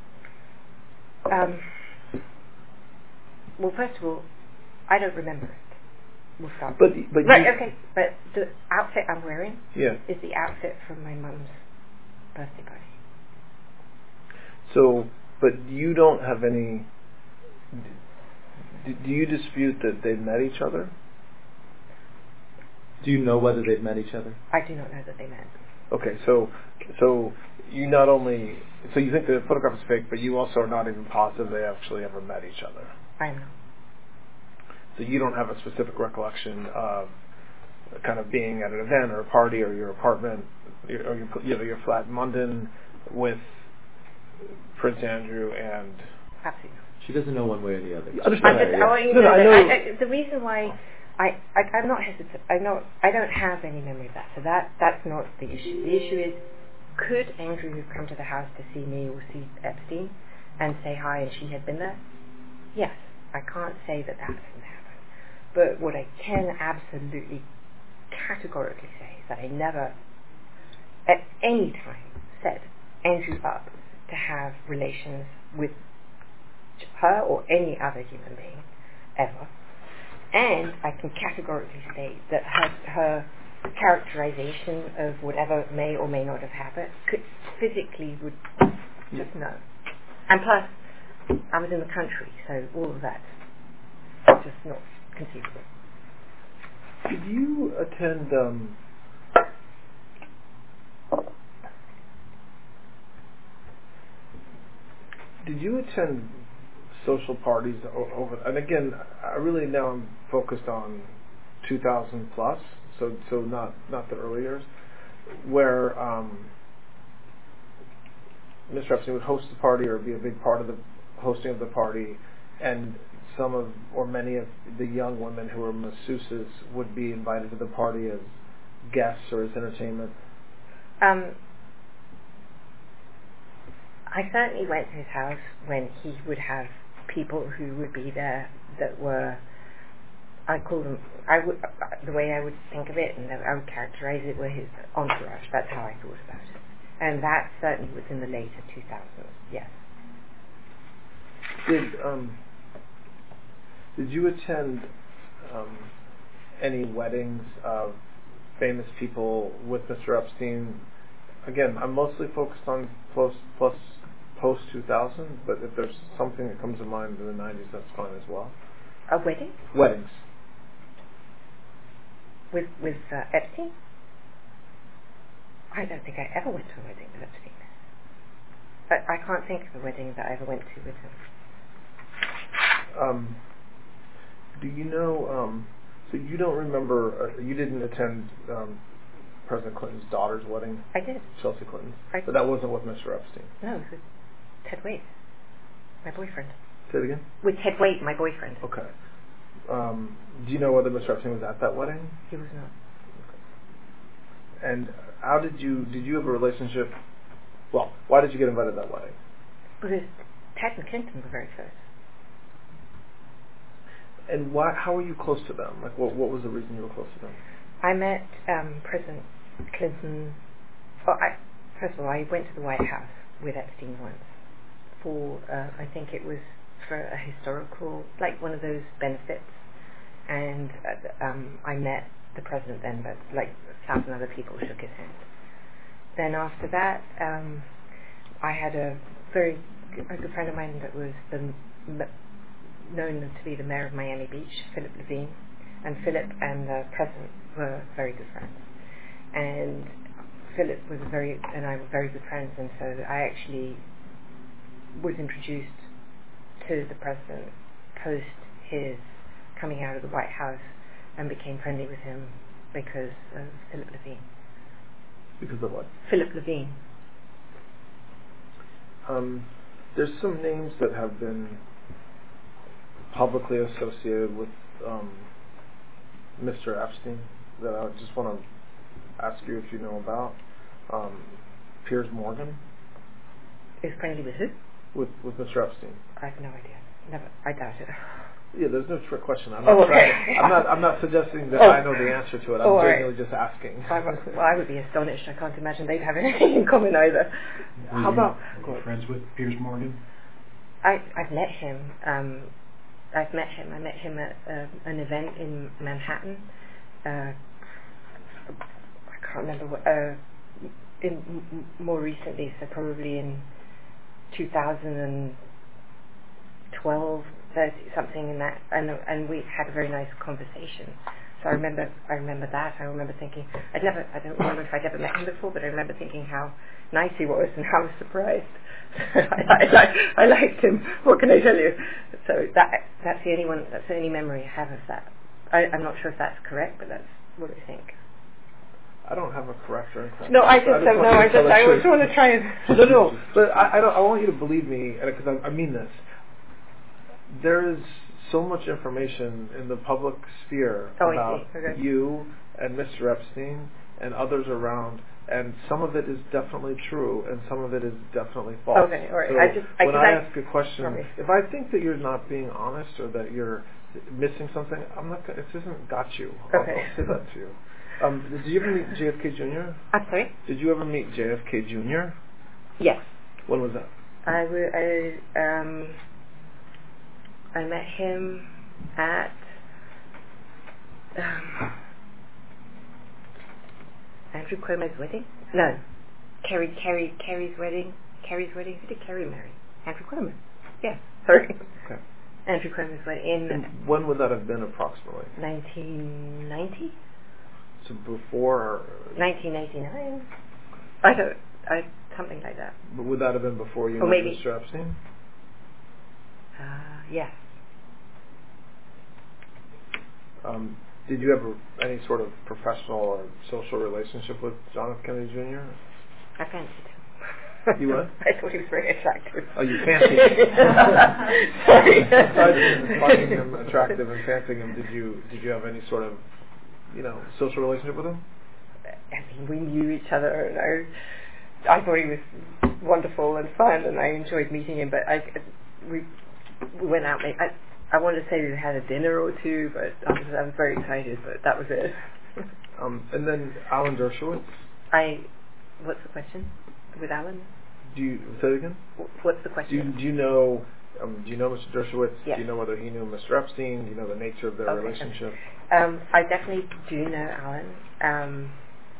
Um, well, first of all, I don't remember it. We'll start. But but right, you, okay. But the outfit I'm wearing yeah. is the outfit from my mum's birthday party. So, but you don't have any. Do, do you dispute that they met each other? Do you know whether they've met each other? I do not know that they met. Okay, so so you not only so you think the photograph is fake, but you also are not even positive they actually ever met each other. I am not. So you don't have a specific recollection of kind of being at an event or a party or your apartment or your, you know, your flat in London with Prince Andrew and... Absolutely not. She doesn't know one way or the other. I understand I just, that, yeah. I want you to no, know no, that I know. I, I, the reason why I, I, I'm not hesitant, I not, I don't have any memory of that, so that, that's not the issue. The issue is, could Andrew have come to the house to see me or see Epstein and say hi and she had been there? Yes, I can't say that that didn't happen. But what I can absolutely categorically say is that I never, at any time, set Andrew up to have relations with her or any other human being, ever. And I can categorically state that her, her characterization of whatever may or may not have happened could physically would just know. And plus, I was in the country, so all of that's just not conceivable. Did you attend um, did you attend social parties o- over, and again, I really now I'm focused on two thousand plus, so so not not the early years, where um, Mister Epstein would host the party or be a big part of the hosting of the party, and some of or many of the young women who were masseuses would be invited to the party as guests or as entertainment. Um, I certainly went to his house when he would have people who would be there that were, I call them, I would, uh, the way I would think of it and I would characterize it were his entourage. That's how I thought about it. And that certainly was in the later two thousands, yes. Did um, did you attend um, any weddings of famous people with Mister Epstein? Again, I'm mostly focused on plus, plus post two thousand, but if there's something that comes to mind in the nineties, that's fine as well. A wedding? Weddings. With, with uh, Epstein? I don't think I ever went to a wedding with Epstein. But I can't think of a wedding that I ever went to with him. Um, do you know, um, so you don't remember, uh, you didn't attend um, President Clinton's daughter's wedding? I did. Chelsea Clinton. I But that wasn't with Mister Epstein. No, it was with Ted Wade, my boyfriend. Say it again? With Ted Wade, my boyfriend. Okay. Um, do you know whether Mister Epstein was at that wedding? He was not. And how did you, did you have a relationship Well, why did you get invited to that wedding? Because Ted and Clinton were very close. And why? How were you close to them? Like, what, what was the reason you were close to them? I met um, President Clinton. Oh, I, first of all, I went to the White House with Epstein once for, uh, I think it was for a historical, like one of those benefits. And uh, um, I met the president then, but like a thousand other people shook his hand. Then after that, um, I had a very good, a good friend of mine that was the, known to be the mayor of Miami Beach, Philip Levine. And Philip and the president were very good friends. And Philip was a very, and I were very good friends, and so I actually was introduced to the president post his coming out of the White House and became friendly with him because of Philip Levine. Because of what? Philip Levine. Um, there's some names that have been publicly associated with um, Mister Epstein that I just want to ask you if you know about. Um, Piers Morgan. Is friendly with who? With with Mister Epstein. I have no idea. Never. I doubt it. Yeah, there's no trick question. I'm Oh, not, okay. trying, I'm not. I'm not suggesting that Oh. I know the answer to it. I'm Oh, all right. genuinely just asking. I, wa- well, I would be astonished. I can't imagine they'd have anything in common either. Were How you, about- were you friends with Piers Morgan? I, I've met him. Um, I've met him. I met him at uh, an event in Manhattan. Uh, I can't remember what. Uh, in m- m- more recently, so probably in two thousand twelve, thirty, something in that, and and we had a very nice conversation. So I remember, I remember that. I remember thinking, I'd never, I don't remember if I'd ever met him before, but I remember thinking how nice he was and how I was surprised. I, I, I, I liked him. What can I tell you? So that that's the only one, that's the only memory I have of that. I, I'm not sure if that's correct, but that's what I think. I don't have a correct or incorrect. No, I answer. just don't want know. you I to tell just, the I truth. just want to try and. No, no, but I, I don't. I want you to believe me because I, I mean this. There is so much information in the public sphere Oh, I about see. Okay. you and Mister Epstein and others around, and some of it is definitely true, and some of it is definitely false. Okay, all right. So I just, I, when cause I I ask a question, sorry. if I think that you're not being honest or that you're missing something, I'm not. Gonna, it isn't got you. I'll, Okay. I'll say that to you. Um, did you ever meet J F K Junior? I'm sorry? Did you ever meet J F K Junior? Yes. When was that? I, w- I, um, I met him at um, Andrew Cuomo's wedding? No. Kerry, Kerry, Kerry's wedding. Kerry's wedding? Who did Kerry marry? Andrew Cuomo. Yeah, sorry. Okay. Andrew Cuomo's wedding in And when would that have been approximately? nineteen ninety? So before, or, nineteen eighty-nine? I don't, I, something like that. but would that have been before you Or met maybe- Mister Epstein? Uh, yes. Um, did you have a, any sort of professional or social relationship with John F. Kennedy Junior? I fancied him. You what? I thought he was very attractive. Oh, you fancied him. Sorry. Aside from finding him attractive and fancying him, did you did you have any sort of, you know, social relationship with him? I mean, we knew each other, and I, I thought he was wonderful and fun, and I enjoyed meeting him. But I, we, we went out. I, I wanted to say we had a dinner or two, but I was, I was very excited. But that was it. Um, and then Alan Dershowitz. I, what's the question with Alan? Do you say it again? Wh- What's the Do you, question? do you know? Um, do you know Mister Dershowitz? Yes. Do you know whether he knew Mister Epstein? Do you know the nature of their Okay. relationship? Um, I definitely do know Alan. Um,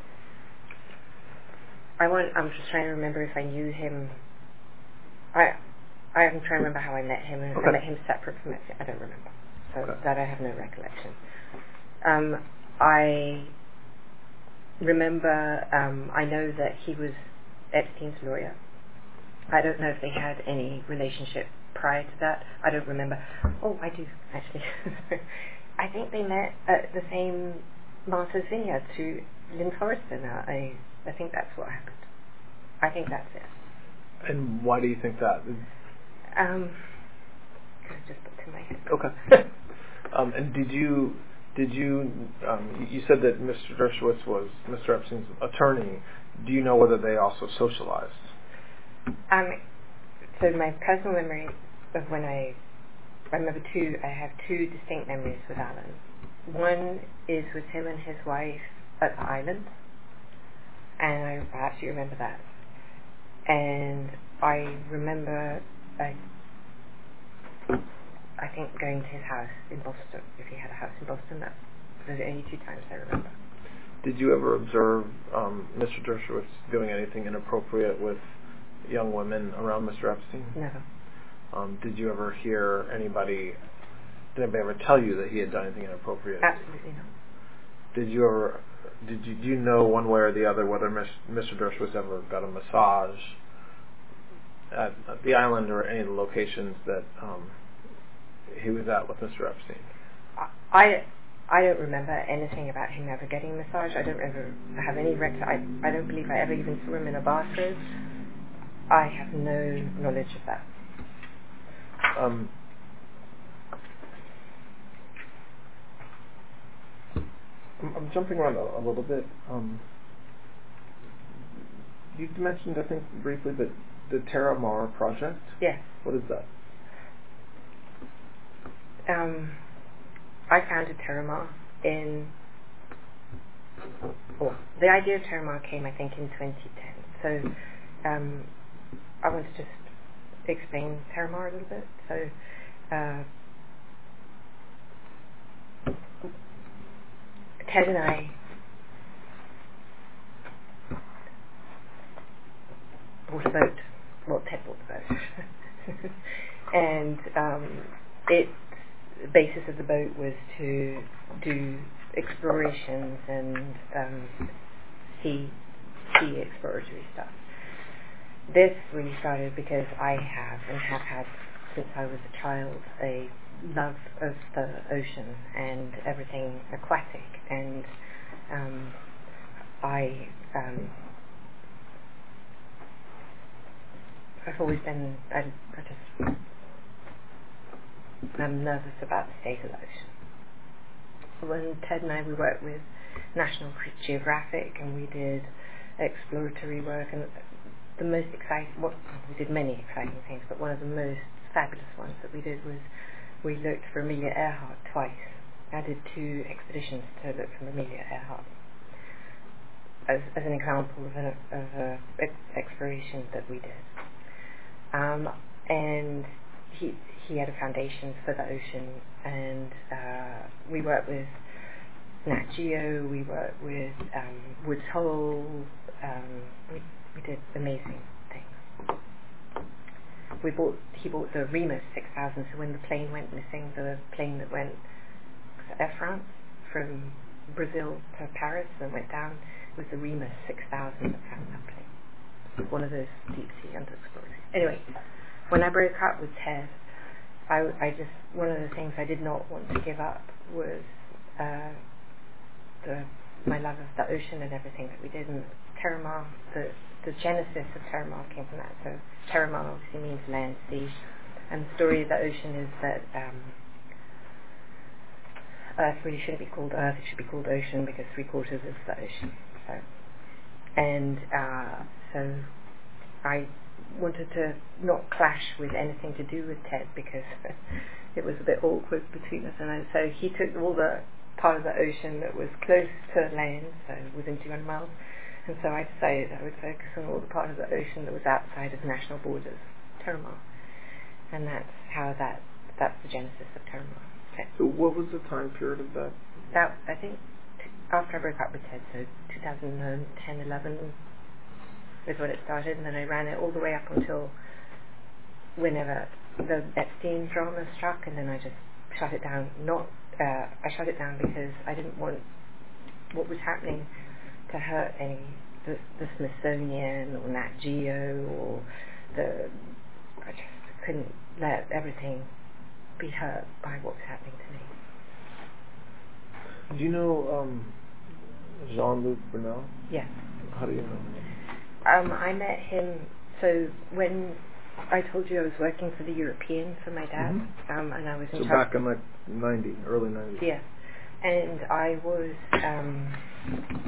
I want. I'm just trying to remember if I knew him. I. I'm trying to remember how I met him. And Okay. I met him separate from Epstein. I don't remember, so Okay. that I have no recollection. Um, I remember. Um, I know that he was Epstein's lawyer. I don't know if they had any relationship prior to that. I don't remember. Oh, I do actually. I think they met at the same Martha's Vineyard to Lynn Forrester. Now, I I think that's what happened. I think that's it. And why do you think that? Um, I just put to my head. Okay. um, and did you did you um, you said that Mister Dershowitz was Mister Epstein's attorney? Do you know whether they also socialized? Um, so my personal memory of when I, I remember two, I have two distinct memories with Alan. One is with him and his wife at the island, and I perhaps you remember that. And I remember, I, I think going to his house in Boston, if he had a house in Boston. That's the only two times I remember. Did you ever observe um, Mister Dershowitz doing anything inappropriate with young women around Mister Epstein? Never. Um, did you ever hear anybody, did anybody ever tell you that he had done anything inappropriate? Absolutely not. Did you ever, did you, do you know one way or the other whether Mister Dershowitz ever got a massage at, at the island or any of the locations that um, he was at with Mister Epstein? I I don't remember anything about him ever getting a massage. I don't ever have any record. I, I don't believe I ever even saw him in a bathroom. I have no knowledge of that. Um, I'm, I'm jumping around a, a little bit. Um, you mentioned, I think, briefly that the Terra Mar project. Yes. What is that? Um, I founded Terra Mar in. Well, the idea of Terra Mar came, I think, in twenty ten. So, um, I want to just explain Terra Mar a little bit. So, uh, Ted and I bought a boat. Well, Ted bought the boat. and um, it, the basis of the boat was to do explorations and um, sea, sea exploratory stuff. This really started because I have and have had since I was a child a love of the ocean and everything aquatic, and um, I um, I've always been I, I just I'm nervous about the state of the ocean. When Ted and I we worked with National Geographic and we did exploratory work, and the most exciting, well, we did many exciting things, but one of the most fabulous ones that we did was we looked for Amelia Earhart twice. I did two expeditions to look for Amelia Earhart as, as an example of an of a ex- exploration that we did. Um, and he he had a foundation for the ocean, and uh, we worked with Nat Geo, we worked with um, Woods Hole, um, we, we did amazing things. We bought, he bought the Remus six thousand, so when the plane went missing, the plane that went Air France from Brazil to Paris and went down, was the Remus six thousand that found that plane. One of those deep sea under explorers. Anyway, when I broke up with Ted, I, I just, one of the things I did not want to give up was uh, the my love of the ocean and everything that we did. And Terra Mar, the, the genesis of Terra Mar came from that. So Terra Mar obviously means land, sea, and the story of the ocean is that um, Earth really shouldn't be called Earth, it should be called ocean, because three quarters is the ocean. So, and uh, so I wanted to not clash with anything to do with Ted, because it was a bit awkward between us, and so he took all the part of the ocean that was close to land, so within two hundred miles, and so I decided I would focus on all the part of the ocean that was outside of national borders, Terra Mar, and that's how that that's the genesis of Terra Mar. Okay. So what was the time period of that? That I think t- after I broke up with Ted, so two thousand ten, eleven is when it started, and then I ran it all the way up until whenever the Epstein drama struck, and then I just shut it down. Not uh, I shut it down because I didn't want what was happening to hurt any the, the Smithsonian or Nat Geo or the. I just couldn't let everything be hurt by what was happening to me. Do you know um, Jean-Luc Brunel? Yes. How do you know him? Um, I met him, so when I told you I was working for the European for my dad, Mm-hmm. um, and I was in So charge. back in like ninety, early nineties. Yeah, and I was, um,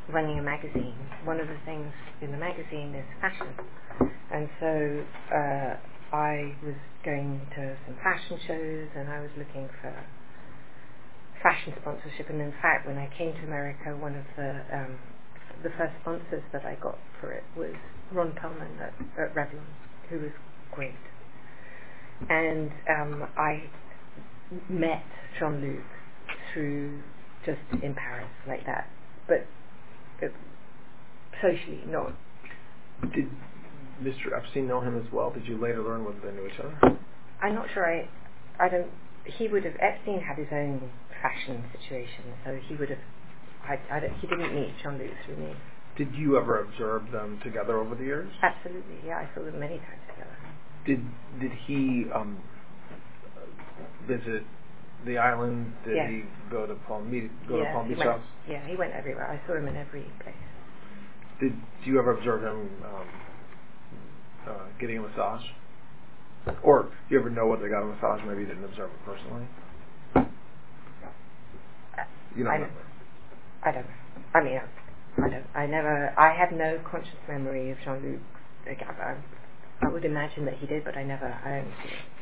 running a magazine, one of the things in the magazine is fashion. And so uh, I was going to some fashion shows and I was looking for fashion sponsorship. And in fact, when I came to America, one of the um, the first sponsors that I got for it was Ron Perlman at, at Revlon, who was great. And um, I met Jean-Luc through just in Paris like that, but uh, socially not. Did Mister Epstein know him as well? Did you later learn whether they knew each other? I'm not sure. I, I don't. He would have. Epstein had his own fashion situation, so he would have. I, I don't, he didn't meet Jean-Luc through me. Did you ever observe them together over the years? Absolutely, yeah. I saw them many times together. Did Did he um, visit the island? Did yes. he go to Palm Beach? Go yeah, to Palm Beach went, House? Yeah, he went everywhere. I saw him in every place. Did you ever observe him um, uh, getting a massage? Or do you ever know whether they got a massage? Maybe you didn't observe it personally. You don't I know. don't, I don't know. I mean, I, I don't. I never. I have no conscious memory of Jean-Luc. Like, I, I would imagine that he did, but I never. I don't see it.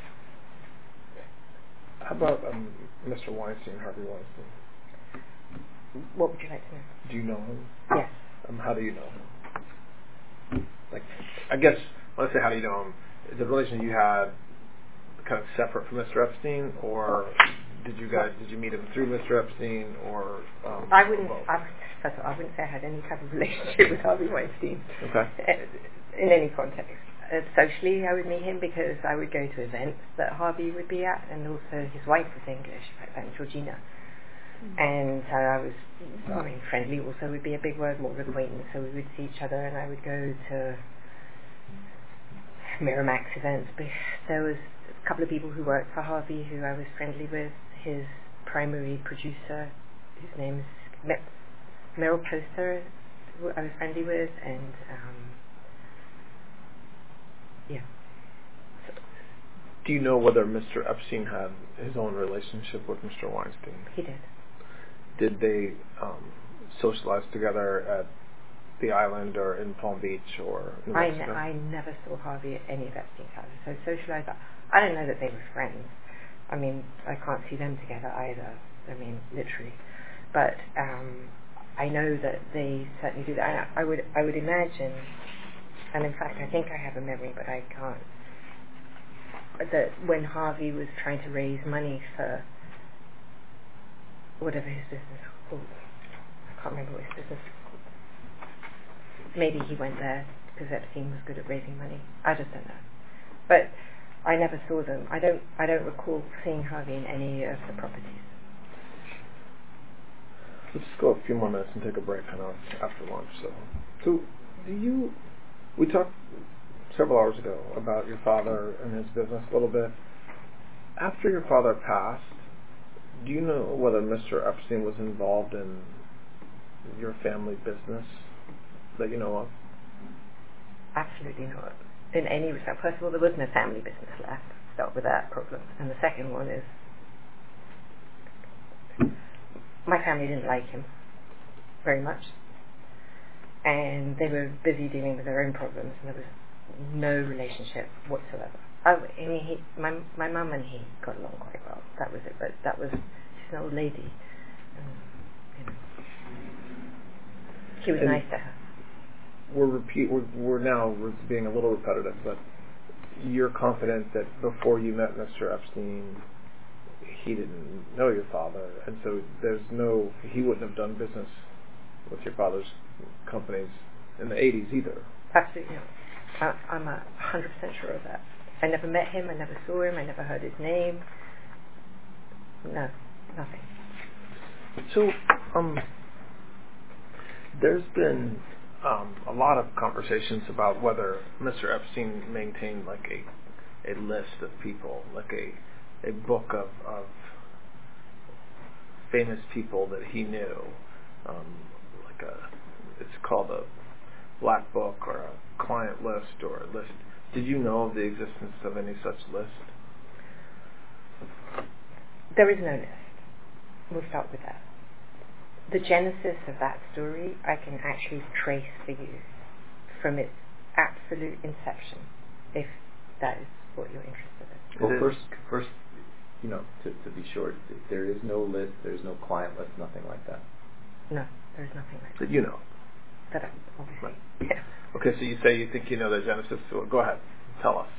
How about um, Mister Weinstein, Harvey Weinstein? What would you like to know? Do you know him? Yes. Um, how do you know him? Like, I guess when I say how do you know him, is the relation you had kind of separate from Mister Epstein, or did you guys did you meet him through Mister Epstein, or um, I wouldn't. both? I, first of all, I wouldn't say I had any type of relationship with Harvey Weinstein. Okay. In any context. Uh, socially, I would meet him because I would go to events that Harvey would be at, and also his wife was English, like that, Georgina. Mm-hmm. And so I was, I mean, friendly also would be a big word, more of acquaintance, so we would see each other, and I would go to Miramax events. But there was a couple of people who worked for Harvey who I was friendly with. His primary producer, whose name is Meryl Poster, who I was friendly with, and um, yeah. So, do you know whether Mister Epstein had his own relationship with Mister Weinstein? He did. Did they um, socialize together at the island or in Palm Beach or New I, Mexico? ne- I never saw Harvey at any of Epstein's houses. So socialized, I don't know that they were friends. I mean, I can't see them together either. I mean, literally. But um, I know that they certainly do that. I, I would, I would imagine, and in fact, I think I have a memory, but I can't. That when Harvey was trying to raise money for whatever his business was called, I can't remember what his business was called. Maybe he went there because Epstein was good at raising money. I just don't know. But I never saw them. I don't. I don't recall seeing Harvey in any of the properties. Let's go a few more minutes and take a break. I know it's after lunch. So, so do you? We talked several hours ago about your father and his business a little bit. After your father passed, do you know whether Mister Epstein was involved in your family business that you know of? Absolutely not. In any respect. First of all, there was no family business left. Start with that problem. And the second one is, my family didn't like him very much. And they were busy dealing with their own problems, and there was no relationship whatsoever. Oh, I mean, he, my my mum and he got along quite well. That was it. But that was, she's an old lady. And, you know, he was and nice to her. We're repeat. We're, we're now we're being a little repetitive, but you're confident that before you met Mister Epstein, he didn't know your father, and so there's no. He wouldn't have done business with your father's companies in the eighties either. Absolutely not. I, I'm a hundred percent sure of that. I never met him. I never saw him. I never heard his name. No, nothing. So, um, there's been um, a lot of conversations about whether Mister Epstein maintained like a a list of people, like a a book of of famous people that he knew, um, like a it's called a black book or a client list or a list. Did you know of the existence of any such list? There is no list. We'll start with that. the genesis of that story I can actually trace for you from its absolute inception, if that is what you're interested in. Well, first, first, you know, to, to be short, there is no list, there's no client list, nothing like that. No, there's nothing like that. That you know. That I, obviously. Right. Yeah. Okay, so you say you think you know the genesis. So go ahead, tell us.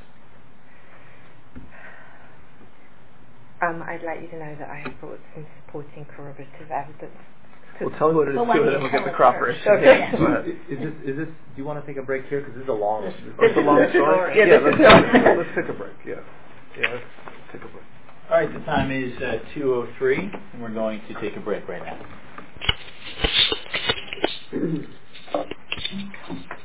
Um, I'd like you to know that I have brought some supporting corroborative evidence. Well, tell me what it is Well, why too, and don't then you we'll get tell the us corroboration. first? Yeah, Okay. go ahead. Is this, is this, do you want to take a break here? Because this is a long, This It's a long is the story. story. Yeah, Yeah, let's, this is- let's, let's take a break. Yeah, yeah, let's take a break. All right, the time is uh, two oh three, and we're going to take a break right now.